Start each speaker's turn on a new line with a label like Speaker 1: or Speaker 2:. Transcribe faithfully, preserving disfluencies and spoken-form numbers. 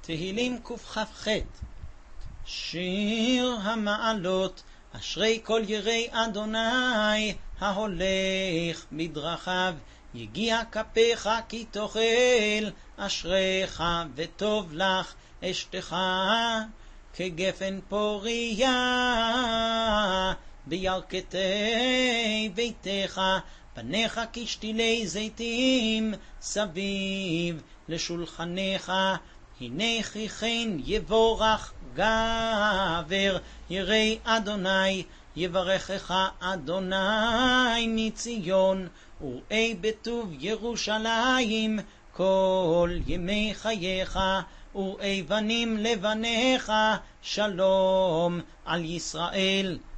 Speaker 1: תהילים קכ"ח. שיר המעלות, אשרי כל יראי אדוני, ההולך בדרכיו. יגיע כפיך כי תאכל, אשריך וטוב לך אשתך. כגפן פוריה בירכתי ביתך, פניך כשתילי זיתים סביב לשולחניך. הנה כי כן יבורך גבר יראי אדוני, יברכך אדוני מציון, וראי בטוב ירושלים כל ימי חייך. וראי בנים לבניך, שלום על ישראל.